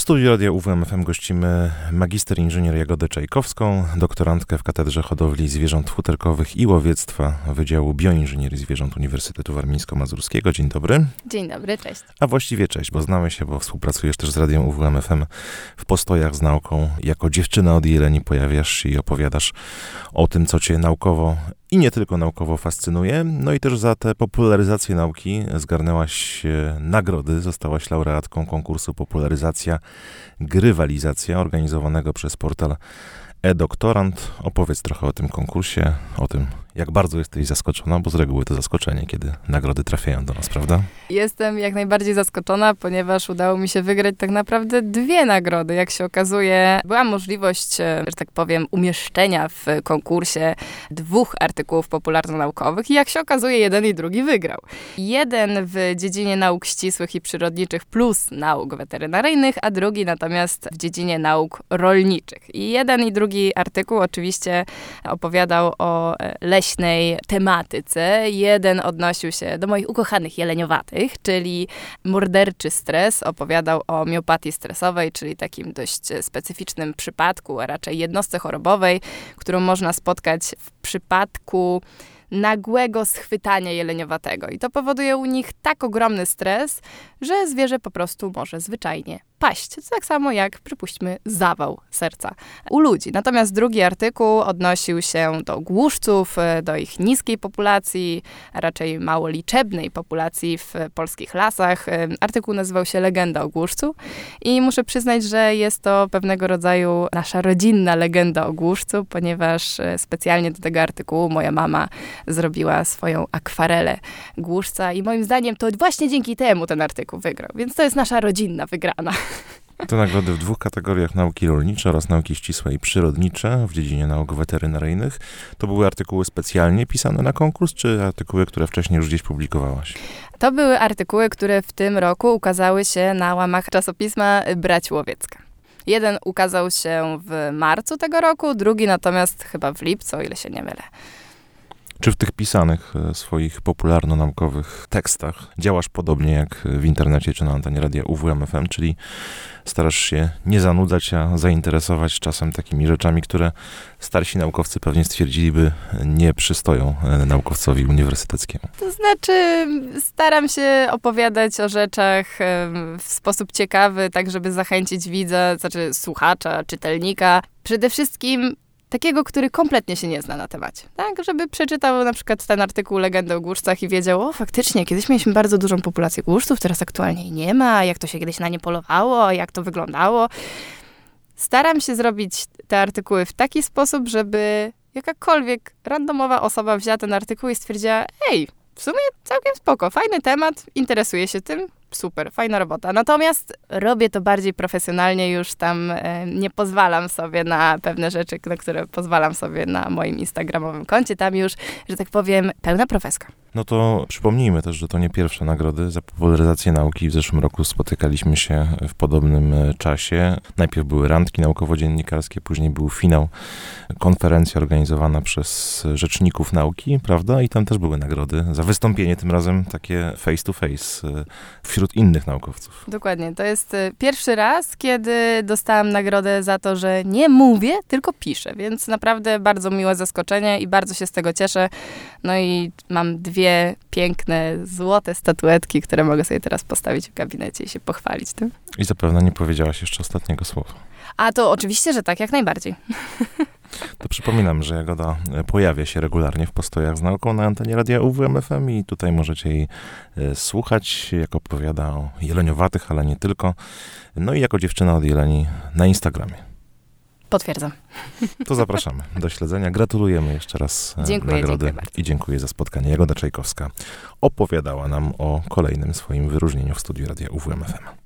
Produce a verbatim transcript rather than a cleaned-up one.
studiu Radia U W M F M gościmy magister inżynier Jagodę Czajkowską, doktorantkę w Katedrze Hodowli Zwierząt Futerkowych i Łowiectwa Wydziału Bioinżynierii Zwierząt Uniwersytetu Warmińsko-Mazurskiego. Dzień dobry. Dzień dobry, cześć. A właściwie cześć, bo znamy się, bo współpracujesz też z Radiem U W M F M w Postojach z nauką. Jako dziewczyna od jeleni pojawiasz się i opowiadasz o tym, co cię naukowo i nie tylko naukowo fascynuje. No i też za tę popularyzację nauki zgarnęłaś e, nagrody. Zostałaś laureatką konkursu Popularyzacja Grywalizacja organizowanego przez portal e-doktorant. Opowiedz trochę o tym konkursie, o tym, jak bardzo jesteś zaskoczona, bo z reguły to zaskoczenie, kiedy nagrody trafiają do nas, prawda? Jestem jak najbardziej zaskoczona, ponieważ udało mi się wygrać tak naprawdę dwie nagrody. Jak się okazuje, była możliwość, że tak powiem, umieszczenia w konkursie dwóch artykułów popularno-naukowych i jak się okazuje, jeden i drugi wygrał. Jeden w dziedzinie nauk ścisłych i przyrodniczych plus nauk weterynaryjnych, a drugi natomiast w dziedzinie nauk rolniczych. I jeden i drugi artykuł oczywiście opowiadał o leśnej tematyce. Jeden odnosił się do moich ukochanych jeleniowatych, czyli morderczy stres. Opowiadał o miopatii stresowej, czyli takim dość specyficznym przypadku, a raczej jednostce chorobowej, którą można spotkać w przypadku nagłego schwytania jeleniowatego. I to powoduje u nich tak ogromny stres, że zwierzę po prostu może zwyczajnie paść. Tak samo jak, przypuśćmy, zawał serca u ludzi. Natomiast drugi artykuł odnosił się do głuszców, do ich niskiej populacji, a raczej mało liczebnej populacji w polskich lasach. Artykuł nazywał się Legenda o głuszcu i muszę przyznać, że jest to pewnego rodzaju nasza rodzinna legenda o głuszcu, ponieważ specjalnie do tego artykułu moja mama zrobiła swoją akwarelę głuszca i moim zdaniem to właśnie dzięki temu ten artykuł wygrał. Więc to jest nasza rodzinna wygrana. Te nagrody w dwóch kategoriach: nauki rolnicze oraz nauki ścisłe i przyrodnicze w dziedzinie nauk weterynaryjnych. To były artykuły specjalnie pisane na konkurs, czy artykuły, które wcześniej już gdzieś publikowałaś? To były artykuły, które w tym roku ukazały się na łamach czasopisma Braci Łowiecka. Jeden ukazał się w marcu tego roku, drugi natomiast chyba w lipcu, o ile się nie mylę. Czy w tych pisanych swoich popularno-naukowych tekstach działasz podobnie jak w internecie czy na antenie Radia U W M F M, czyli starasz się nie zanudzać, a zainteresować czasem takimi rzeczami, które starsi naukowcy pewnie stwierdziliby nie przystoją naukowcowi uniwersyteckiemu? To znaczy staram się opowiadać o rzeczach w sposób ciekawy, tak żeby zachęcić widza, znaczy słuchacza, czytelnika. Przede wszystkim takiego, który kompletnie się nie zna na temacie. Tak, żeby przeczytał na przykład ten artykuł Legendę o głuszcach i wiedział, o faktycznie, kiedyś mieliśmy bardzo dużą populację głuszców, teraz aktualnie jej nie ma, jak to się kiedyś na nie polowało, jak to wyglądało. Staram się zrobić te artykuły w taki sposób, żeby jakakolwiek randomowa osoba wzięła ten artykuł i stwierdziła, ej, w sumie całkiem spoko, fajny temat, interesuję się tym, super, fajna robota. Natomiast robię to bardziej profesjonalnie, już tam e, nie pozwalam sobie na pewne rzeczy, na które pozwalam sobie na moim instagramowym koncie. Tam już, że tak powiem, pełna profeska. No to przypomnijmy też, że to nie pierwsze nagrody za popularyzację nauki. W zeszłym roku spotykaliśmy się w podobnym czasie. Najpierw były randki naukowo-dziennikarskie, później był finał, konferencja organizowana przez rzeczników nauki, prawda? I tam też były nagrody za wystąpienie, tym razem takie face to face wśród innych naukowców. Dokładnie. To jest pierwszy raz, kiedy dostałam nagrodę za to, że nie mówię, tylko piszę. Więc naprawdę bardzo miłe zaskoczenie i bardzo się z tego cieszę. No i mam dwie piękne, złote statuetki, które mogę sobie teraz postawić w gabinecie i się pochwalić tym. I zapewne nie powiedziałaś jeszcze ostatniego słowa. A to oczywiście, że tak, jak najbardziej. To przypominam, że Jagoda pojawia się regularnie w Postojach z nauką na antenie Radia U W M F M i tutaj możecie jej słuchać, jak opowiada o jeleniowatych, ale nie tylko. No i jako dziewczyna od jeleni na Instagramie. Potwierdzam. To zapraszamy do śledzenia. Gratulujemy jeszcze raz dziękuję, nagrody dziękuję i dziękuję za spotkanie. Jagoda Czajkowska opowiadała nam o kolejnym swoim wyróżnieniu w studiu Radia U W M F M.